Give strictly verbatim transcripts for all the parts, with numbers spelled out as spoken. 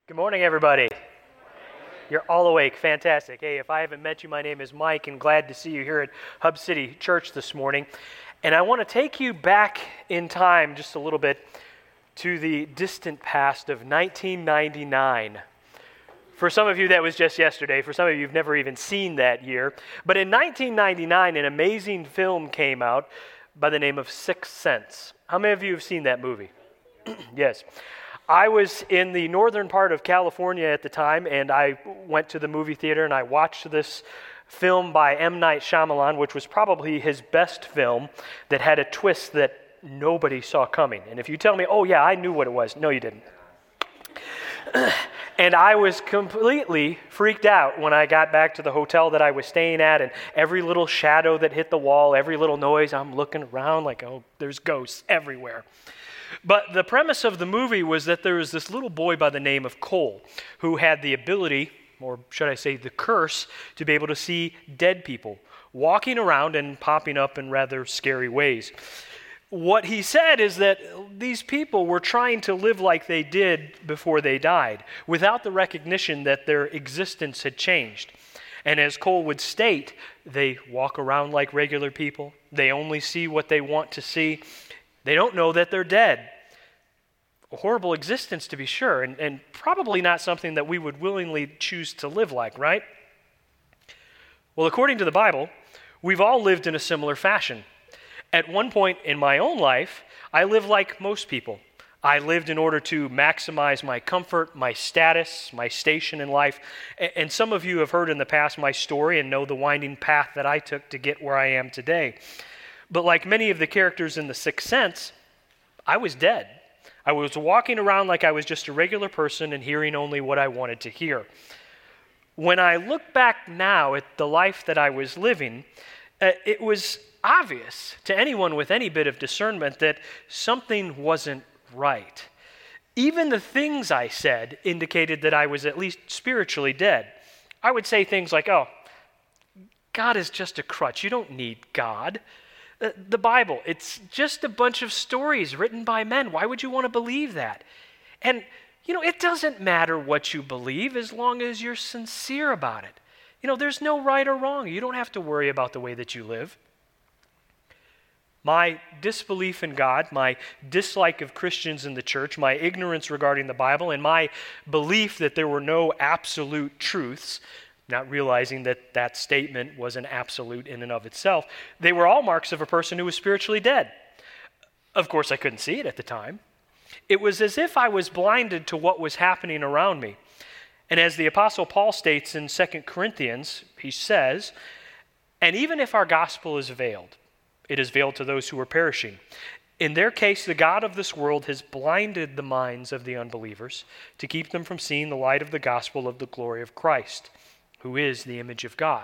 Good morning, everybody. You're all awake. Fantastic. Hey, if I haven't met you, my name is Mike, and glad to see you here at Hub City Church this morning. And I want to take you back in time just a little bit to the distant past of nineteen ninety-nine. For some of you, that was just yesterday. For some of you, you've never even seen that year. But in nineteen ninety-nine, an amazing film came out by the name of Sixth Sense. How many of you have seen that movie? Yes. I was in the northern part of California at the time, and I went to the movie theater and I watched this film by M. Night Shyamalan, which was probably his best film, that had a twist that nobody saw coming. And if you tell me, oh yeah, I knew what it was, no you didn't. And I was completely freaked out when I got back to the hotel that I was staying at, and every little shadow that hit the wall, every little noise, I'm looking around like, oh, there's ghosts everywhere. But the premise of the movie was that there was this little boy by the name of Cole who had the ability, or should I say the curse, to be able to see dead people walking around and popping up in rather scary ways. What he said is that these people were trying to live like they did before they died, without the recognition that their existence had changed. And as Cole would state, they walk around like regular people. They only see what they want to see. They don't know that they're dead. A horrible existence, to be sure, and, and probably not something that we would willingly choose to live like, right? Well, according to the Bible, we've all lived in a similar fashion. At one point in my own life, I lived like most people. I lived in order to maximize my comfort, my status, my station in life. And some of you have heard in the past my story and know the winding path that I took to get where I am today. But like many of the characters in The Sixth Sense, I was dead. I was walking around like I was just a regular person and hearing only what I wanted to hear. When I look back now at the life that I was living, uh, it was obvious to anyone with any bit of discernment that something wasn't right. Even the things I said indicated that I was at least spiritually dead. I would say things like, oh, God is just a crutch. You don't need God. The Bible, it's just a bunch of stories written by men. Why would you want to believe that? And, you know, it doesn't matter what you believe as long as you're sincere about it. You know, there's no right or wrong. You don't have to worry about the way that you live. My disbelief in God, my dislike of Christians in the church, my ignorance regarding the Bible, and my belief that there were no absolute truths, not realizing that that statement was an absolute in and of itself, they were all marks of a person who was spiritually dead. Of course, I couldn't see it at the time. It was as if I was blinded to what was happening around me. And as the Apostle Paul states in Second Corinthians, he says, and even if our gospel is veiled, it is veiled to those who are perishing. In their case, the God of this world has blinded the minds of the unbelievers to keep them from seeing the light of the gospel of the glory of Christ, who is the image of God.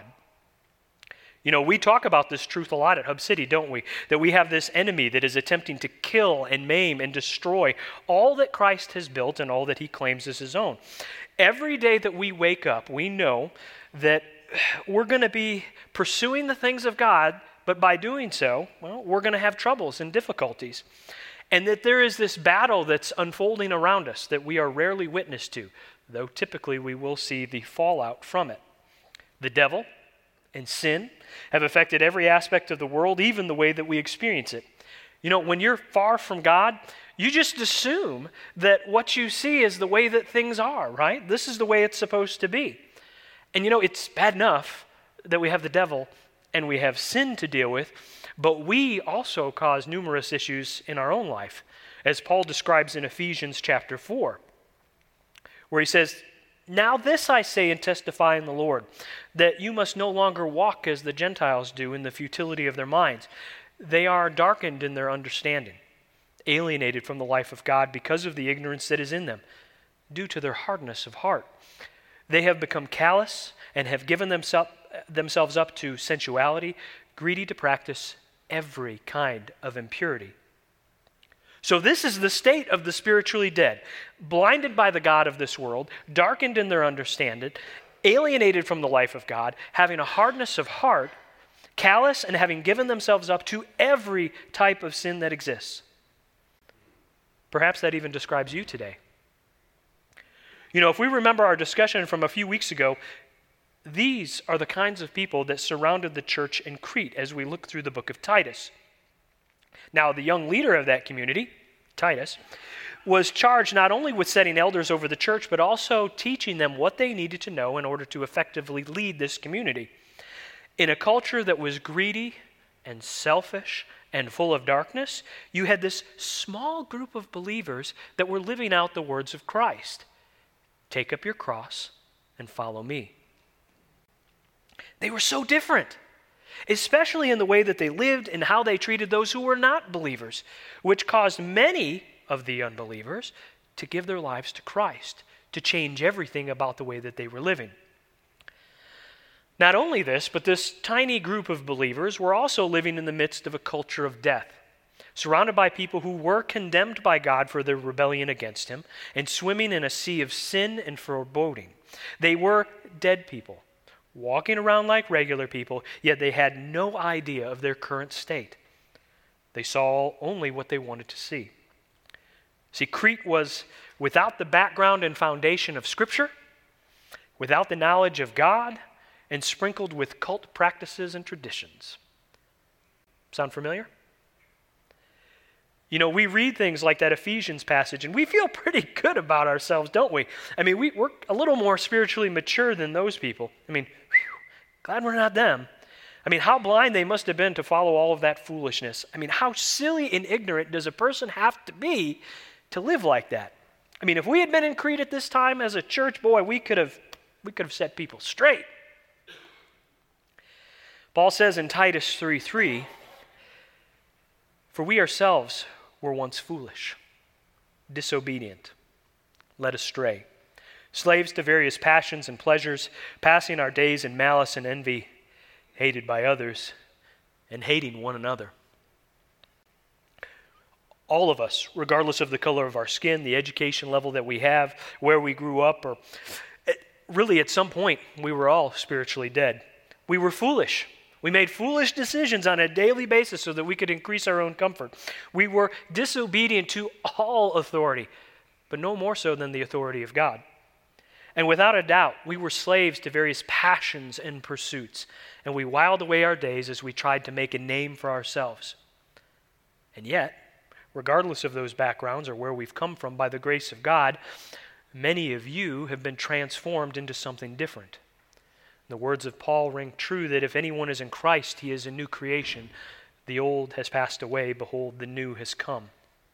You know, we talk about this truth a lot at Hub City, don't we? That we have this enemy that is attempting to kill and maim and destroy all that Christ has built and all that he claims is his own. Every day that we wake up, we know that we're going to be pursuing the things of God, but by doing so, well, we're going to have troubles and difficulties. And that there is this battle that's unfolding around us that we are rarely witness to, though typically we will see the fallout from it. The devil and sin have affected every aspect of the world, even the way that we experience it. You know, when you're far from God, you just assume that what you see is the way that things are, right? This is the way it's supposed to be. And you know, it's bad enough that we have the devil and we have sin to deal with, but we also cause numerous issues in our own life, as Paul describes in Ephesians chapter four, where he says, now this I say and testify in the Lord, that you must no longer walk as the Gentiles do in the futility of their minds. They are darkened in their understanding, alienated from the life of God because of the ignorance that is in them, due to their hardness of heart. They have become callous and have given themselves themselves up to sensuality, greedy to practice every kind of impurity. So this is the state of the spiritually dead, blinded by the God of this world, darkened in their understanding, alienated from the life of God, having a hardness of heart, callous, and having given themselves up to every type of sin that exists. Perhaps that even describes you today. You know, if we remember our discussion from a few weeks ago, these are the kinds of people that surrounded the church in Crete as we look through the book of Titus. Now, the young leader of that community, Titus, was charged not only with setting elders over the church, but also teaching them what they needed to know in order to effectively lead this community. In a culture that was greedy and selfish and full of darkness, you had this small group of believers that were living out the words of Christ. Take up your cross and follow me. They were so different, especially in the way that they lived and how they treated those who were not believers, which caused many of the unbelievers to give their lives to Christ, to change everything about the way that they were living. Not only this, but this tiny group of believers were also living in the midst of a culture of death, surrounded by people who were condemned by God for their rebellion against him and swimming in a sea of sin and foreboding. They were dead people, walking around like regular people, yet they had no idea of their current state. They saw only what they wanted to see. See, Crete was without the background and foundation of Scripture, without the knowledge of God, and sprinkled with cult practices and traditions. Sound familiar? You know, we read things like that Ephesians passage, and we feel pretty good about ourselves, don't we? I mean, we, we're a little more spiritually mature than those people. I mean, whew, glad we're not them. I mean, how blind they must have been to follow all of that foolishness. I mean, how silly and ignorant does a person have to be to live like that? I mean, if we had been in Crete at this time as a church, boy, we could have we could have set people straight. Paul says in Titus three three, for we ourselves were once foolish, disobedient, led astray, slaves to various passions and pleasures, passing our days in malice and envy, hated by others, and hating one another. All of us, regardless of the color of our skin, the education level that we have, where we grew up, or really at some point, we were all spiritually dead. We were foolish. We made foolish decisions on a daily basis so that we could increase our own comfort. We were disobedient to all authority, but no more so than the authority of God. And without a doubt, we were slaves to various passions and pursuits, and we whiled away our days as we tried to make a name for ourselves. And yet, regardless of those backgrounds or where we've come from, by the grace of God, many of you have been transformed into something different. The words of Paul ring true that if anyone is in Christ, he is a new creation. The old has passed away, behold, the new has come.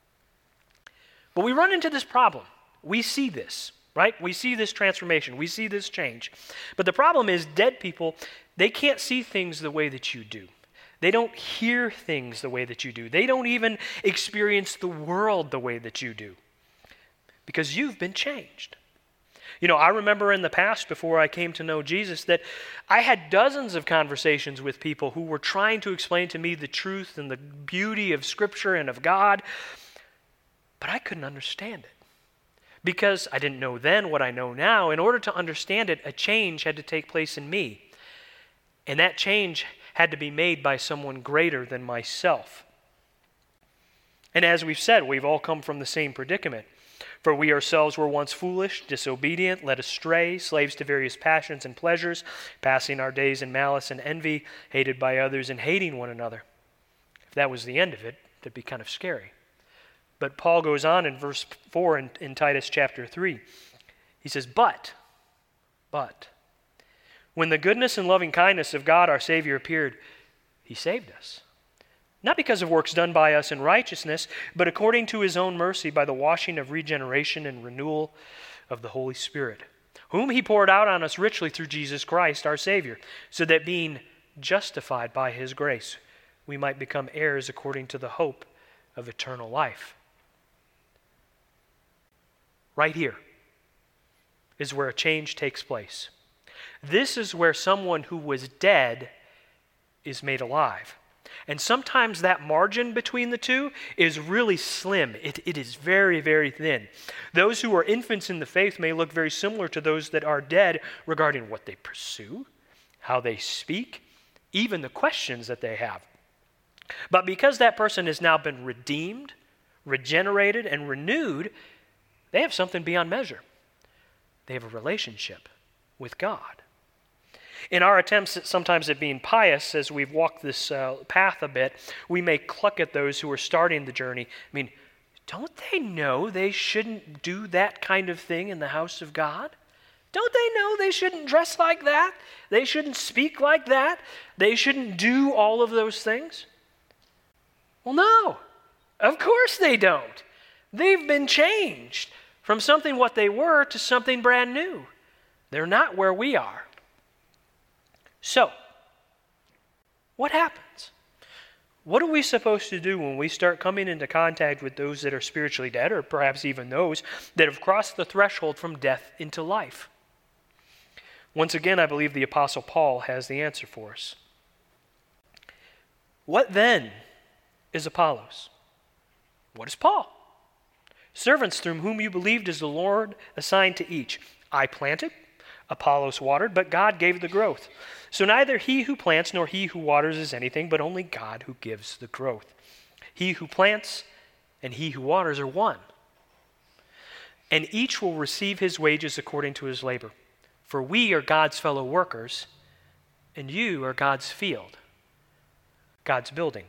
But we run into this problem. We see this, right? We see this transformation. We see this change. But the problem is dead people, they can't see things the way that you do. They don't hear things the way that you do. They don't even experience the world the way that you do, because you've been changed. You know, I remember in the past, before I came to know Jesus, that I had dozens of conversations with people who were trying to explain to me the truth and the beauty of Scripture and of God, but I couldn't understand it. Because I didn't know then what I know now. In order to understand it, a change had to take place in me. And that change had to be made by someone greater than myself. And as we've said, we've all come from the same predicament. For we ourselves were once foolish, disobedient, led astray, slaves to various passions and pleasures, passing our days in malice and envy, hated by others and hating one another. If that was the end of it, that'd be kind of scary. But Paul goes on in verse four in, in Titus chapter three. He says, But, but, when the goodness and loving kindness of God our Savior appeared, he saved us. Not because of works done by us in righteousness, but according to his own mercy by the washing of regeneration and renewal of the Holy Spirit, whom he poured out on us richly through Jesus Christ our Savior, so that being justified by his grace, we might become heirs according to the hope of eternal life. Right here is where a change takes place. This is where someone who was dead is made alive. And sometimes that margin between the two is really slim. It, it is very, very thin. Those who are infants in the faith may look very similar to those that are dead regarding what they pursue, how they speak, even the questions that they have. But because that person has now been redeemed, regenerated, and renewed, they have something beyond measure. They have a relationship with God. In our attempts at sometimes at being pious, as we've walked this uh, path a bit, we may cluck at those who are starting the journey. I mean, don't they know they shouldn't do that kind of thing in the house of God? Don't they know they shouldn't dress like that? They shouldn't speak like that? They shouldn't do all of those things? Well, no. Of course they don't. They've been changed from something what they were to something brand new. They're not where we are. So, what happens? What are we supposed to do when we start coming into contact with those that are spiritually dead, or perhaps even those that have crossed the threshold from death into life? Once again, I believe the Apostle Paul has the answer for us. What then is Apollos? What is Paul? Servants through whom you believed as the Lord assigned to each. I planted, Apollos watered, but God gave the growth. So neither he who plants nor he who waters is anything, but only God who gives the growth. He who plants and he who waters are one. And each will receive his wages according to his labor. For we are God's fellow workers, and you are God's field, God's building.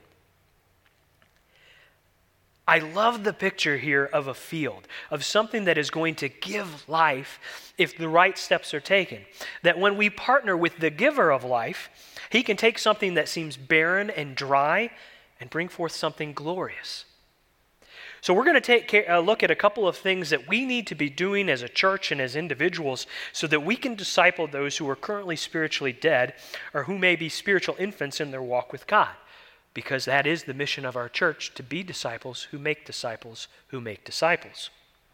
I love the picture here of a field, of something that is going to give life if the right steps are taken. That when we partner with the giver of life, he can take something that seems barren and dry and bring forth something glorious. So we're going to take a look at a couple of things that we need to be doing as a church and as individuals so that we can disciple those who are currently spiritually dead or who may be spiritual infants in their walk with God. Because that is the mission of our church, to be disciples who make disciples who make disciples.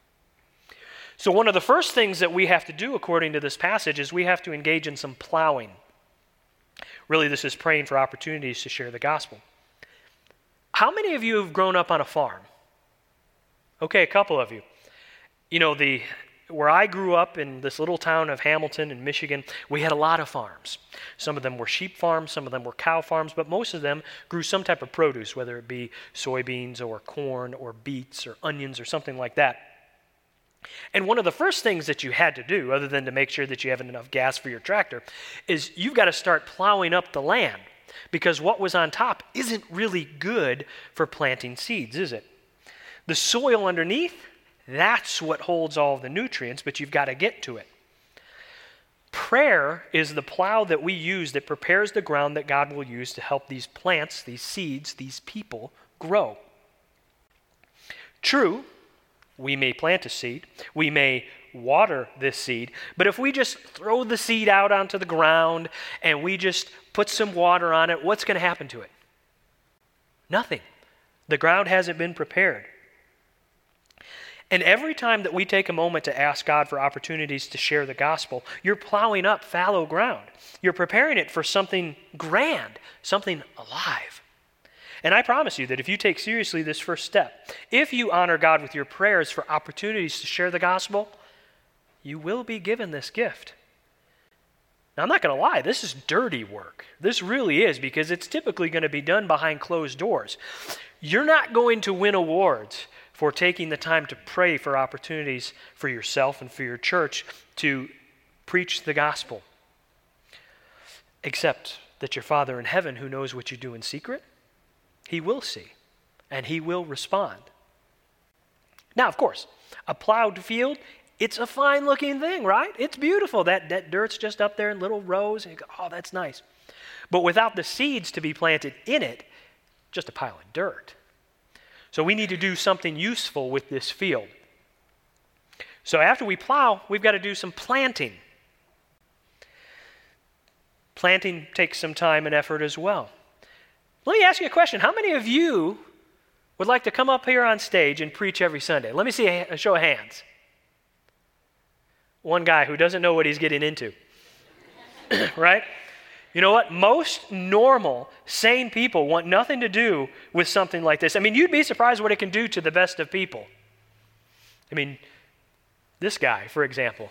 So one of the first things that we have to do according to this passage is we have to engage in some plowing. Really, this is praying for opportunities to share the gospel. How many of you have grown up on a farm? Okay, a couple of you. You know, the where I grew up in this little town of Hamilton in Michigan, we had a lot of farms. Some of them were sheep farms, some of them were cow farms, but most of them grew some type of produce, whether it be soybeans or corn or beets or onions or something like that. And one of the first things that you had to do, other than to make sure that you have enough gas for your tractor, is you've got to start plowing up the land, because what was on top isn't really good for planting seeds, is it? The soil underneath, that's what holds all the nutrients, but you've got to get to it. Prayer is the plow that we use that prepares the ground that God will use to help these plants, these seeds, these people grow. True, we may plant a seed, we may water this seed, but if we just throw the seed out onto the ground and we just put some water on it, what's going to happen to it? Nothing. The ground hasn't been prepared. And every time that we take a moment to ask God for opportunities to share the gospel, you're plowing up fallow ground. You're preparing it for something grand, something alive. And I promise you that if you take seriously this first step, if you honor God with your prayers for opportunities to share the gospel, you will be given this gift. Now, I'm not going to lie, this is dirty work. This really is, because it's typically going to be done behind closed doors. You're not going to win awards for taking the time to pray for opportunities for yourself and for your church to preach the gospel. Except that your Father in heaven, who knows what you do in secret, he will see, and he will respond. Now, of course, a plowed field, it's a fine-looking thing, right? It's beautiful. That, that dirt's just up there in little rows, and you go, oh, that's nice. But without the seeds to be planted in it, just a pile of dirt. So we need to do something useful with this field. So after we plow, we've got to do some planting. Planting takes some time and effort as well. Let me ask you a question. How many of you would like to come up here on stage and preach every Sunday? Let me see a, a show of hands. One guy who doesn't know what he's getting into. Right? You know what? Most normal, sane people want nothing to do with something like this. I mean, you'd be surprised what it can do to the best of people. I mean, this guy, for example.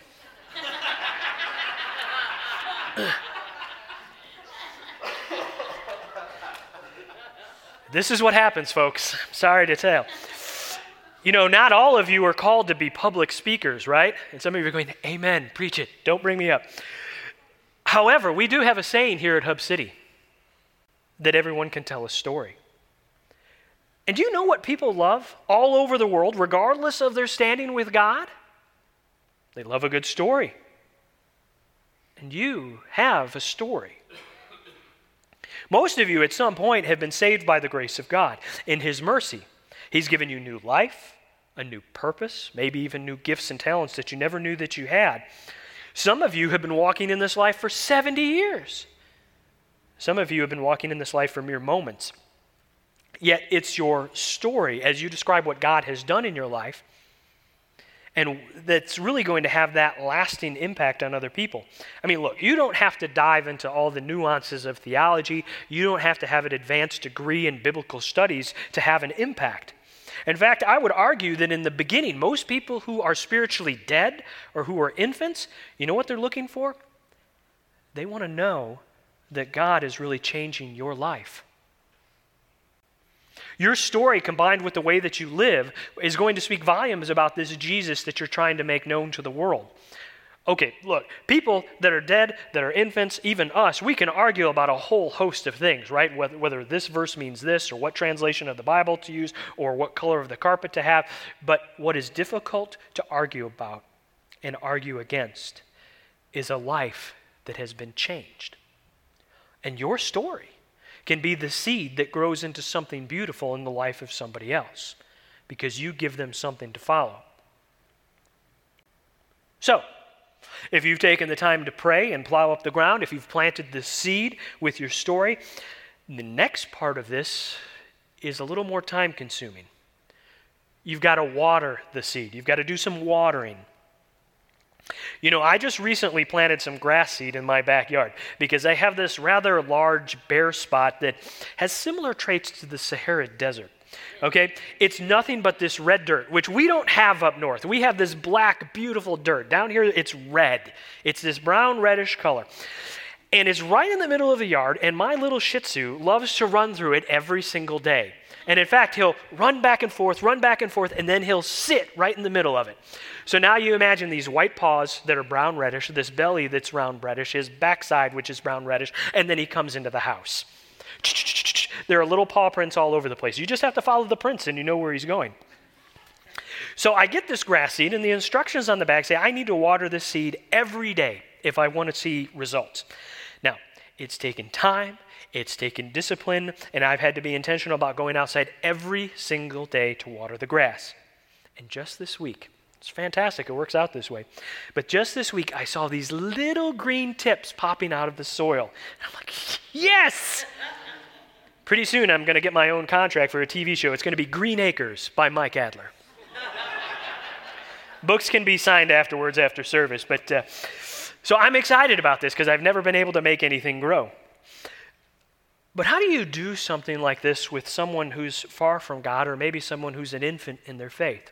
This is what happens, folks. I'm sorry to tell. You know, not all of you are called to be public speakers, right? And some of you are going, amen, preach it, don't bring me up. However, we do have a saying here at Hub City that everyone can tell a story. And do you know what people love all over the world, regardless of their standing with God? They love a good story. And you have a story. Most of you at some point have been saved by the grace of God. In His mercy, He's given you new life, a new purpose, maybe even new gifts and talents that you never knew that you had. Some of you have been walking in this life for seventy years. Some of you have been walking in this life for mere moments. Yet it's your story as you describe what God has done in your life, and that's really going to have that lasting impact on other people. I mean, look, you don't have to dive into all the nuances of theology. You don't have to have an advanced degree in biblical studies to have an impact. In fact, I would argue that in the beginning, most people who are spiritually dead or who are infants, you know what they're looking for? They want to know that God is really changing your life. Your story combined with the way that you live is going to speak volumes about this Jesus that you're trying to make known to the world. Okay, look, people that are dead, that are infants, even us, we can argue about a whole host of things, right? Whether, whether this verse means this, or what translation of the Bible to use, or what color of the carpet to have. But what is difficult to argue about and argue against is a life that has been changed. And your story can be the seed that grows into something beautiful in the life of somebody else, because you give them something to follow. So, if you've taken the time to pray and plow up the ground, if you've planted the seed with your story, the next part of this is a little more time consuming. You've got to water the seed. You've got to do some watering. You know, I just recently planted some grass seed in my backyard because I have this rather large bare spot that has similar traits to the Sahara Desert. Okay? It's nothing but this red dirt, which we don't have up north. We have this black, beautiful dirt. Down here, it's red. It's this brown, reddish color. And it's right in the middle of the yard, and my little Shih Tzu loves to run through it every single day. And in fact, he'll run back and forth, run back and forth, and then he'll sit right in the middle of it. So now you imagine these white paws that are brown reddish, this belly that's brown reddish, his backside, which is brown reddish, and then he comes into the house. There are little paw prints all over the place. You just have to follow the prints and you know where he's going. So I get this grass seed, and the instructions on the back say I need to water this seed every day if I want to see results. Now, it's taken time. It's taken discipline, and I've had to be intentional about going outside every single day to water the grass. And just this week, it's fantastic, it works out this way, but just this week I saw these little green tips popping out of the soil. And I'm like, yes! Pretty soon I'm going to get my own contract for a T V show. It's going to be Green Acres by Mike Adler. Books can be signed afterwards after service, but uh, so I'm excited about this because I've never been able to make anything grow. But how do you do something like this with someone who's far from God, or maybe someone who's an infant in their faith?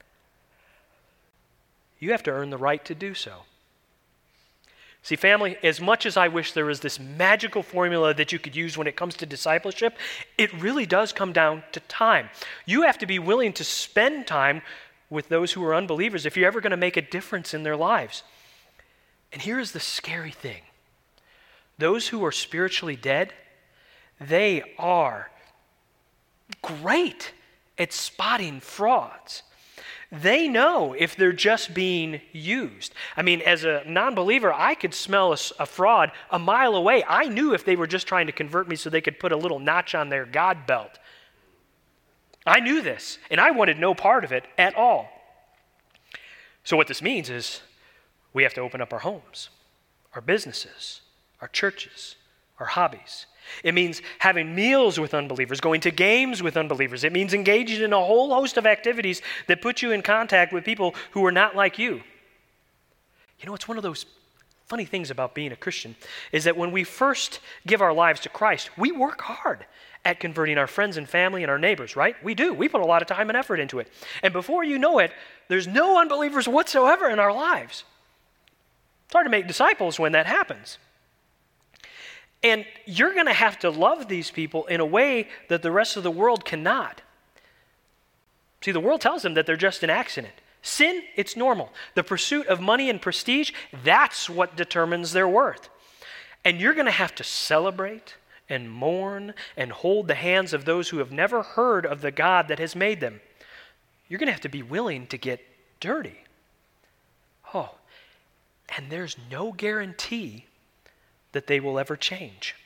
You have to earn the right to do so. See, family, as much as I wish there was this magical formula that you could use when it comes to discipleship, it really does come down to time. You have to be willing to spend time with those who are unbelievers if you're ever going to make a difference in their lives. And here is the scary thing. Those who are spiritually dead, they are great at spotting frauds. They know if they're just being used. I mean, as a non-believer, I could smell a, a fraud a mile away. I knew if they were just trying to convert me so they could put a little notch on their God belt. I knew this, and I wanted no part of it at all. So what this means is we have to open up our homes, our businesses, our churches, our hobbies. It means having meals with unbelievers, going to games with unbelievers. It means engaging in a whole host of activities that put you in contact with people who are not like you. You know, it's one of those funny things about being a Christian is that when we first give our lives to Christ, we work hard at converting our friends and family and our neighbors, right? We do. We put a lot of time and effort into it. And before you know it, there's no unbelievers whatsoever in our lives. It's hard to make disciples when that happens. And you're going to have to love these people in a way that the rest of the world cannot. See, the world tells them that they're just an accident. Sin, it's normal. The pursuit of money and prestige, that's what determines their worth. And you're going to have to celebrate and mourn and hold the hands of those who have never heard of the God that has made them. You're going to have to be willing to get dirty. Oh, and there's no guarantee that they will ever change.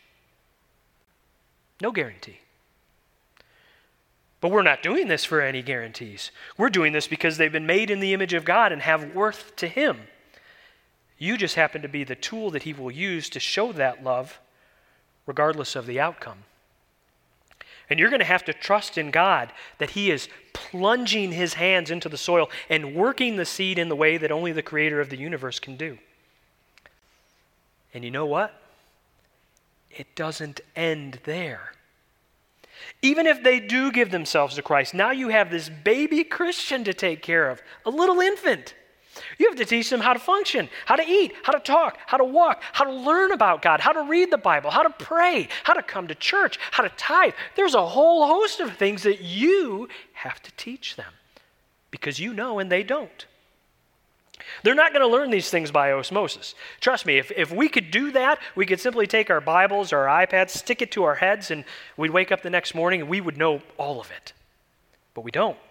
No guarantee. But we're not doing this for any guarantees. We're doing this because they've been made in the image of God and have worth to Him. You just happen to be the tool that He will use to show that love, regardless of the outcome. And you're going to have to trust in God that He is plunging His hands into the soil and working the seed in the way that only the Creator of the universe can do. And you know what? It doesn't end there. Even if they do give themselves to Christ, now you have this baby Christian to take care of, a little infant. You have to teach them how to function, how to eat, how to talk, how to walk, how to learn about God, how to read the Bible, how to pray, how to come to church, how to tithe. There's a whole host of things that you have to teach them because you know and they don't. They're not going to learn these things by osmosis. Trust me, if, if we could do that, we could simply take our Bibles or our iPads, stick it to our heads, and we'd wake up the next morning and we would know all of it. But we don't.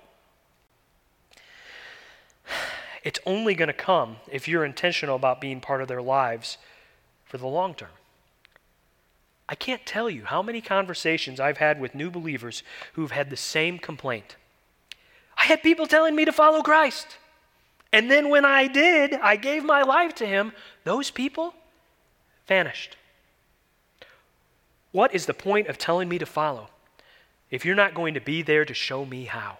It's only going to come if you're intentional about being part of their lives for the long term. I can't tell you how many conversations I've had with new believers who've had the same complaint. I had people telling me to follow Christ. And then when I did, I gave my life to Him, those people vanished. What is the point of telling me to follow if you're not going to be there to show me how?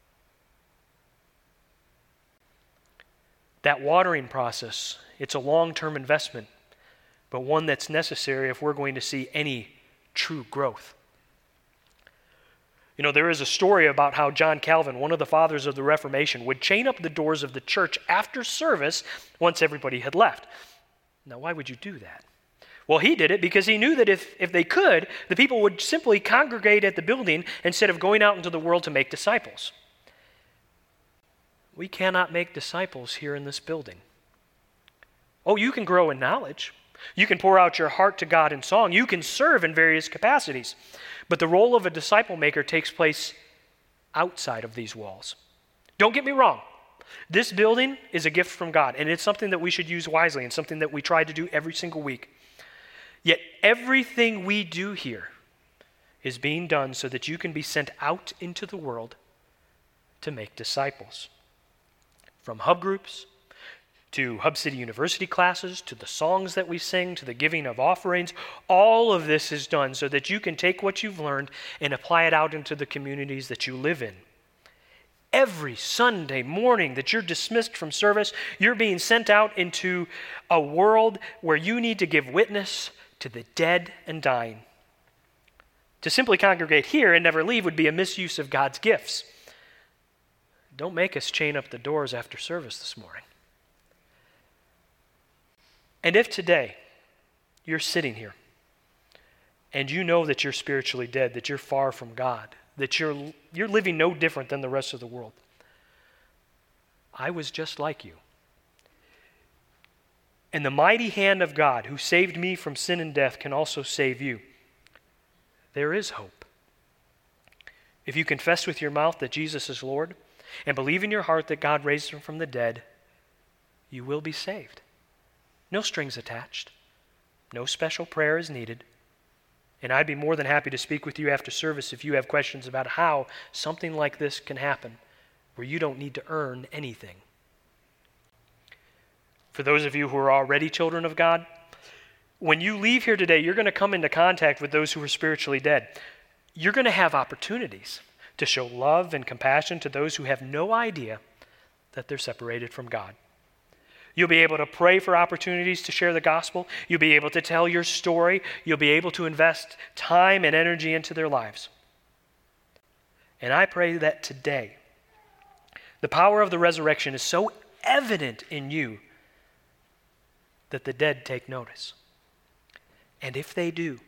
That watering process, it's a long-term investment, but one that's necessary if we're going to see any true growth. You know, there is a story about how John Calvin, one of the fathers of the Reformation, would chain up the doors of the church after service once everybody had left. Now, why would you do that? Well, he did it because he knew that if, if they could, the people would simply congregate at the building instead of going out into the world to make disciples. We cannot make disciples here in this building. Oh, you can grow in knowledge. You can pour out your heart to God in song. You can serve in various capacities. But the role of a disciple maker takes place outside of these walls. Don't get me wrong. This building is a gift from God, and it's something that we should use wisely and something that we try to do every single week. Yet everything we do here is being done so that you can be sent out into the world to make disciples. From hub groups, to Hub City University classes, to the songs that we sing, to the giving of offerings, all of this is done so that you can take what you've learned and apply it out into the communities that you live in. Every Sunday morning that you're dismissed from service, you're being sent out into a world where you need to give witness to the dead and dying. To simply congregate here and never leave would be a misuse of God's gifts. Don't make us chain up the doors after service this morning. And if today you're sitting here and you know that you're spiritually dead, that you're far from God, that you're, you're living no different than the rest of the world, I was just like you. And the mighty hand of God who saved me from sin and death can also save you. There is hope. If you confess with your mouth that Jesus is Lord and believe in your heart that God raised Him from the dead, you will be saved. No strings attached. No special prayer is needed. And I'd be more than happy to speak with you after service if you have questions about how something like this can happen, where you don't need to earn anything. For those of you who are already children of God, when you leave here today, you're going to come into contact with those who are spiritually dead. You're going to have opportunities to show love and compassion to those who have no idea that they're separated from God. You'll be able to pray for opportunities to share the gospel. You'll be able to tell your story. You'll be able to invest time and energy into their lives. And I pray that today, the power of the resurrection is so evident in you that the dead take notice. And if they do,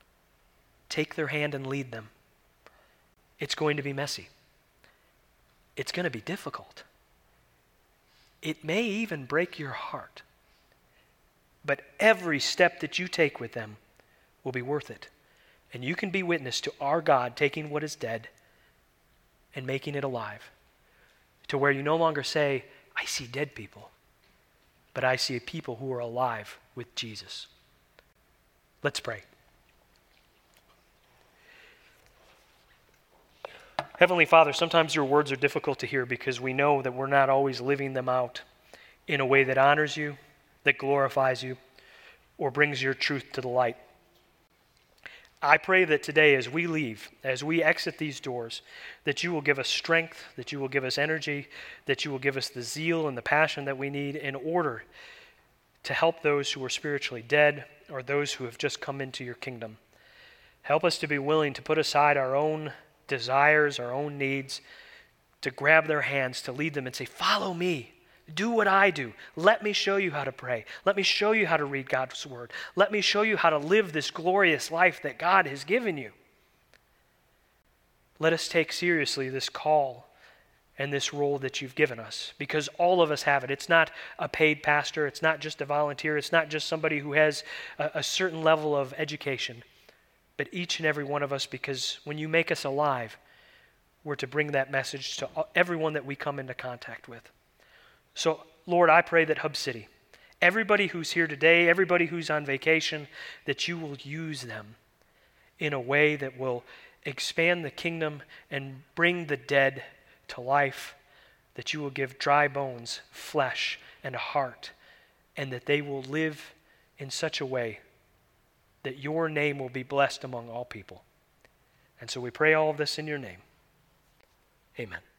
take their hand and lead them. It's going to be messy. it's going to be difficult. It may even break your heart. But every step that you take with them will be worth it. And you can be witness to our God taking what is dead and making it alive, to where you no longer say, I see dead people, but I see people who are alive with Jesus. Let's pray. Heavenly Father, sometimes your words are difficult to hear because we know that we're not always living them out in a way that honors you, that glorifies you, or brings your truth to the light. I pray that today as we leave, as we exit these doors, that you will give us strength, that you will give us energy, that you will give us the zeal and the passion that we need in order to help those who are spiritually dead or those who have just come into your kingdom. Help us to be willing to put aside our own desires, our own needs, to grab their hands, to lead them and say, follow me. Do what I do. Let me show you how to pray. Let me show you how to read God's word. Let me show you how to live this glorious life that God has given you. Let us take seriously this call and this role that you've given us, because all of us have it. It's not a paid pastor. It's not just a volunteer. It's not just somebody who has a, a certain level of education, but each and every one of us, because when you make us alive, we're to bring that message to everyone that we come into contact with. So, Lord, I pray that Hub City, everybody who's here today, everybody who's on vacation, that you will use them in a way that will expand the kingdom and bring the dead to life, that you will give dry bones flesh and a heart, and that they will live in such a way that your name will be blessed among all people. And so we pray all of this in your name. Amen.